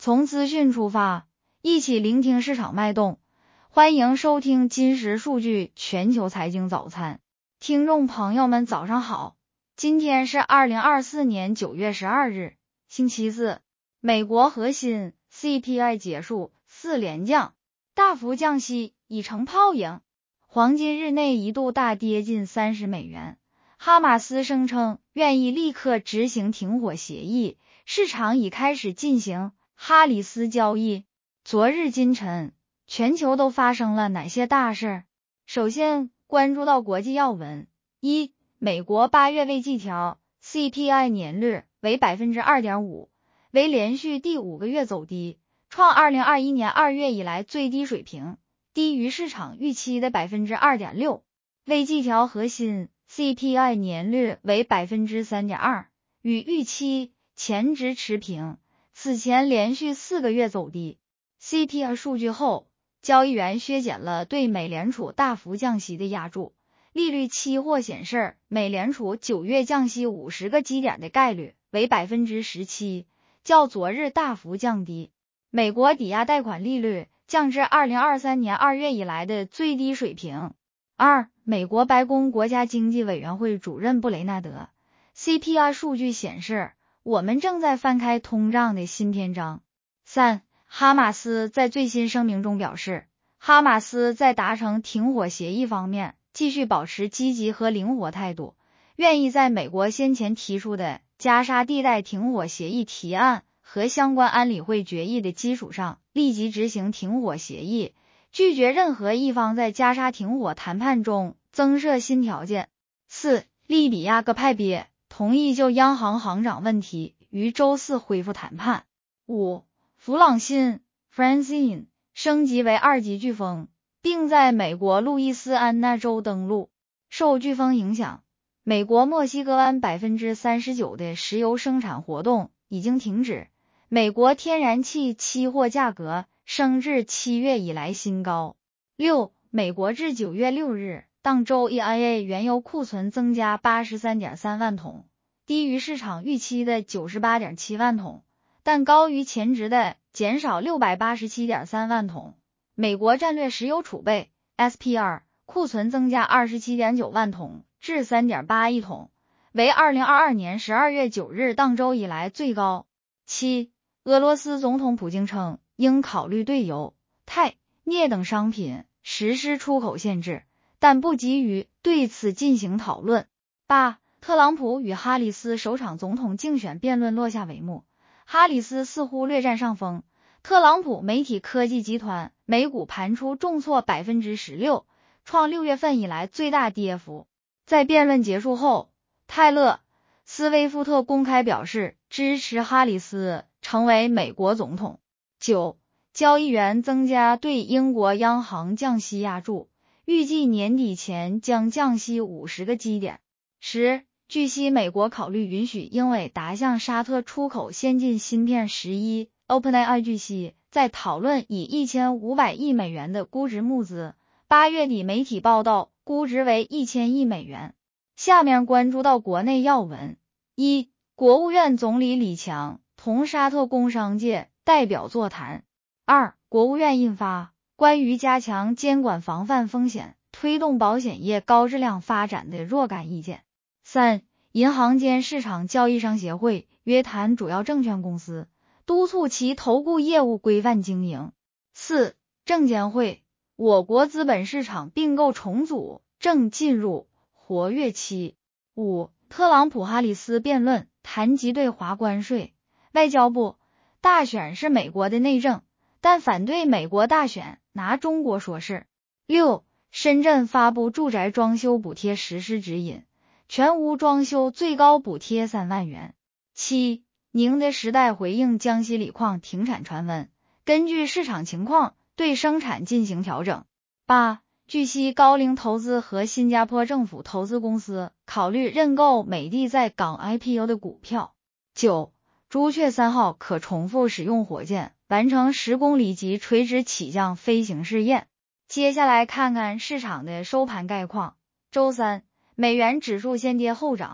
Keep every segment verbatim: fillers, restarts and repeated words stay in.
从资讯出发，一起聆听市场脉动。欢迎收听今时数据全球财经早餐。听众朋友们早上好，今天是二零二四年九月十二日，星期四。美国核心 C P I 结束四连降，大幅降息已成泡影。黄金日内一度大跌近三十美元。哈马斯声称愿意立刻执行停火协议，市场已开始进行哈里斯交易。昨日今晨，全球都发生了哪些大事？首先关注到国际要闻。一、美国八月未季调 C P I 年率为 百分之二点五， 为连续第五个月走低，创二零二一年二月以来最低水平，低于市场预期的 百分之二点六。 未季调核心 C P I 年率为 百分之三点二， 与预期前值持平，此前连续四个月走低。 C P I 数据后，交易员削减了对美联储大幅降息的押注，利率期货显示美联储九月降息五十个基点的概率为 百分之十七， 较昨日大幅降低。美国抵押贷款利率降至二零二三年二月以来的最低水平。二、美国白宫国家经济委员会主任布雷纳德 C P I 数据显示，我们正在翻开通胀的新篇章。三、哈马斯在最新声明中表示，哈马斯在达成停火协议方面继续保持积极和灵活态度，愿意在美国先前提出的加沙地带停火协议提案和相关安理会决议的基础上立即执行停火协议，拒绝任何一方在加沙停火谈判中增设新条件。四、利比亚各派别同意就央行行长问题于周四恢复谈判。五、弗朗辛 Francine 升级为二级飓风，并在美国路易斯安那州登陆。受飓风影响，美国墨西哥湾 百分之三十九 的石油生产活动已经停止，美国天然气期货价格升至七月以来新高。六、美国至九月六日当周 E I A 原油库存增加 八十三点三万桶，低于市场预期的 九十八点七万桶，但高于前值的减少 六百八十七点三万桶。美国战略石油储备 S P R 库存增加 二十七点九万桶至 三点八亿桶，为二零二二年十二月九日当周以来最高。七、俄罗斯总统普京称应考虑对油、钛、镍等商品实施出口限制，但不急于对此进行讨论。八、特朗普与哈里斯首场总统竞选辩论落下帷幕，哈里斯似乎略占上风。特朗普媒体科技集团美股盘出重挫 百分之十六， 创六月份以来最大跌幅。在辩论结束后，泰勒·斯威夫特公开表示支持哈里斯成为美国总统。九、交易员增加对英国央行降息押注，预计年底前将降息五十个基点。十、据悉美国考虑允许英伟达向沙特出口先进芯片。十一、OpenAI 据悉在讨论以一千五百亿美元的估值募资，八月底媒体报道估值为一千亿美元。下面关注到国内要闻。一、国务院总理李强同沙特工商界代表座谈。二、国务院印发关于加强监管防范风险，推动保险业高质量发展的若干意见。三、银行间市场交易商协会约谈主要证券公司，督促其投顾业务规范经营。四、证监会，我国资本市场并购重组正进入活跃期。五、特朗普哈里斯辩论谈及对华关税。外交部，大选是美国的内政，但反对美国大选拿中国说事。六、深圳发布住宅装修补贴实施指引，全屋装修最高补贴三万元。七、宁德时代回应江西锂矿停产传闻，根据市场情况对生产进行调整。八、据悉高瓴投资和新加坡政府投资公司考虑认购美的在港 I P O 的股票。九、朱雀三号可重复使用火箭完成十公里级垂直起降飞行试验。接下来看看市场的收盘概况。周三，美元指数先跌后涨，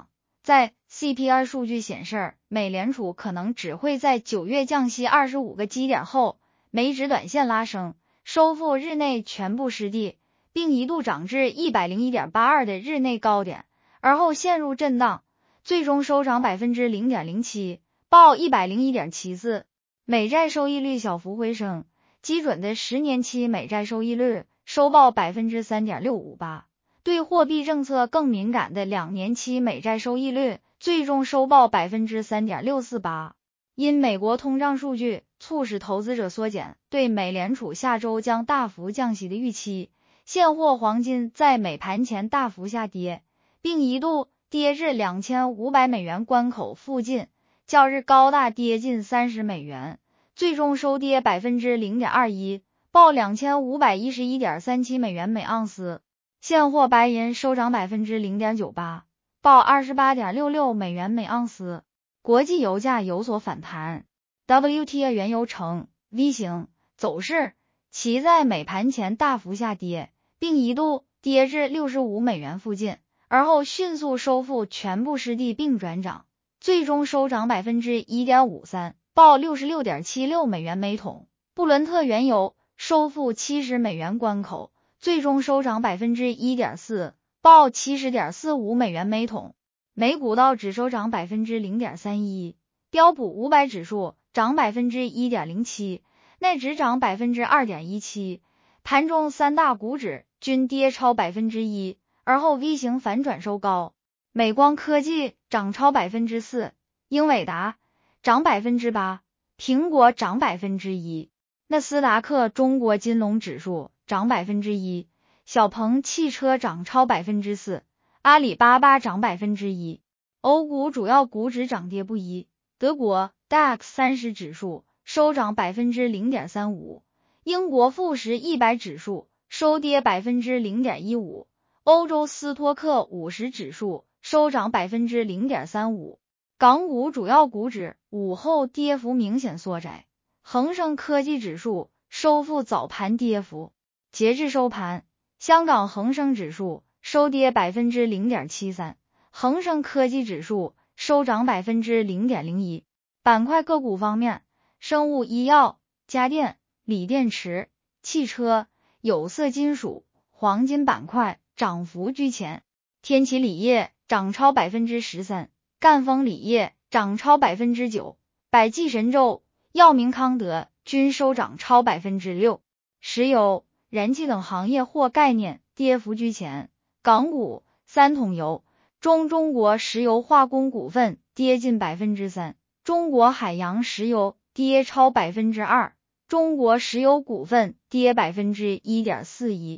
在 C P I 数据显示，美联储可能只会在九月降息二十五个基点后，美指短线拉升，收复日内全部失地，并一度涨至 一百零一点八二 的日内高点，而后陷入震荡，最终收涨 百分之零点零七， 报 一百零一点七四。美债收益率小幅回升，基准的十年期美债收益率收报 百分之三点六五八， 对货币政策更敏感的两年期美债收益率最终收报 百分之三点六四八。 因美国通胀数据促使投资者缩减对美联储下周将大幅降息的预期，现货黄金在美盘前大幅下跌，并一度跌至两千五百美元关口附近，较日高大跌近三十美元，最终收跌 百分之零点二一， 报 两千五百一十一点三七美元每盎司。现货白银收涨 百分之零点九八， 报 二十八点六六美元每盎司。国际油价有所反弹， W T I 原油呈 V 型走势，其在美盘前大幅下跌，并一度跌至六十五美元附近，而后迅速收复全部失地并转涨，最终收涨 百分之一点五三， 报 六十六点七六美元每桶。布伦特原油收复七十美元关口，最终收涨 百分之一点四， 报 七十点四五美元每桶。美股道指收涨 百分之零点三一， 标普五百指数涨 百分之一点零七， 纳指涨 百分之二点一七， 盘中三大股指均跌超 百分之一， 而后 V 型反转收高。美光科技涨超 百分之四， 英伟达涨 百分之八， 苹果涨 百分之一， 纳斯达克中国金龙指数涨 百分之一， 小鹏汽车涨超 百分之四，阿里巴巴涨 百分之一， 欧股主要股指涨跌不一，德国 D A X 三十指数收涨 百分之零点三五， 英国富时一百指数收跌 百分之零点一五， 欧洲斯托克五十指数收涨 百分之零点三五。 港股主要股指午后跌幅明显缩窄，恒生科技指数收复早盘跌幅，截至收盘，香港恒生指数收跌 百分之零点七三， 恒生科技指数收涨 百分之零点零一。 板块个股方面，生物医药、家电、锂电池、汽车、有色金属、黄金板块涨幅居前，天齐锂业涨超 百分之十三， 赣锋锂业涨超 百分之九， 百济神州、药明康德均收涨超 百分之六。 石油、燃气等行业或概念跌幅居前，港股三桶油、中中国石油化工股份跌近 百分之三， 中国海洋石油跌超 百分之二， 中国石油股份跌 百分之一点四一。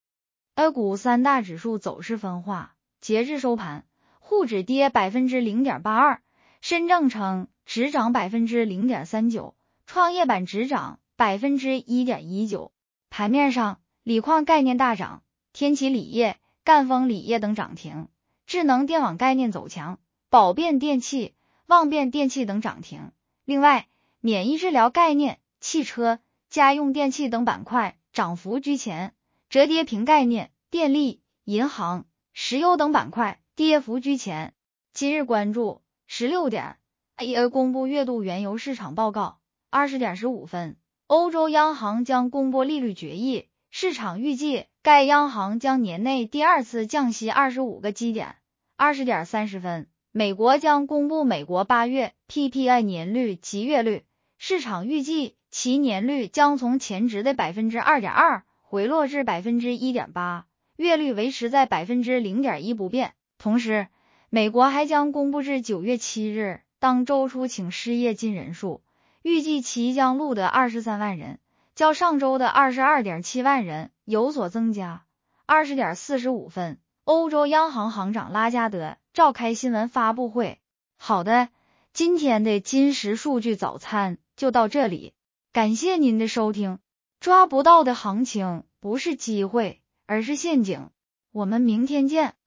A 股三大指数走势分化，截至收盘，沪指跌 百分之零点八二， 深证成指涨 百分之零点三九， 创业板指涨 百分之一点一九。 盘面上，锂矿概念大涨，天齐锂业、赣锋锂业等涨停，智能电网概念走强，宝变电器、旺变电器等涨停。另外，免疫治疗概念、汽车、家用电器等板块涨幅居前，折叠屏概念、电力、银行、石油等板块跌幅居前。今日关注十六点 ，A I 公布月度原油市场报告。二十点十五分，欧洲央行将公布利率决议，市场预计该央行将年内第二次降息二十五个基点。二十点三十分，美国将公布美国八月 P P I 年率及月率，市场预计其年率将从前值的 百分之二点二 回落至 百分之一点八， 月率维持在 百分之零点一 不变。同时，美国还将公布至九月七日当周出请失业金人数，预计其将录得二十三万人，较上周的 二十二点七万人有所增加。二十点四十五分，欧洲央行行长拉加德召开新闻发布会。好的，今天的金石数据早餐就到这里，感谢您的收听。抓不到的行情不是机会，而是陷阱。我们明天见。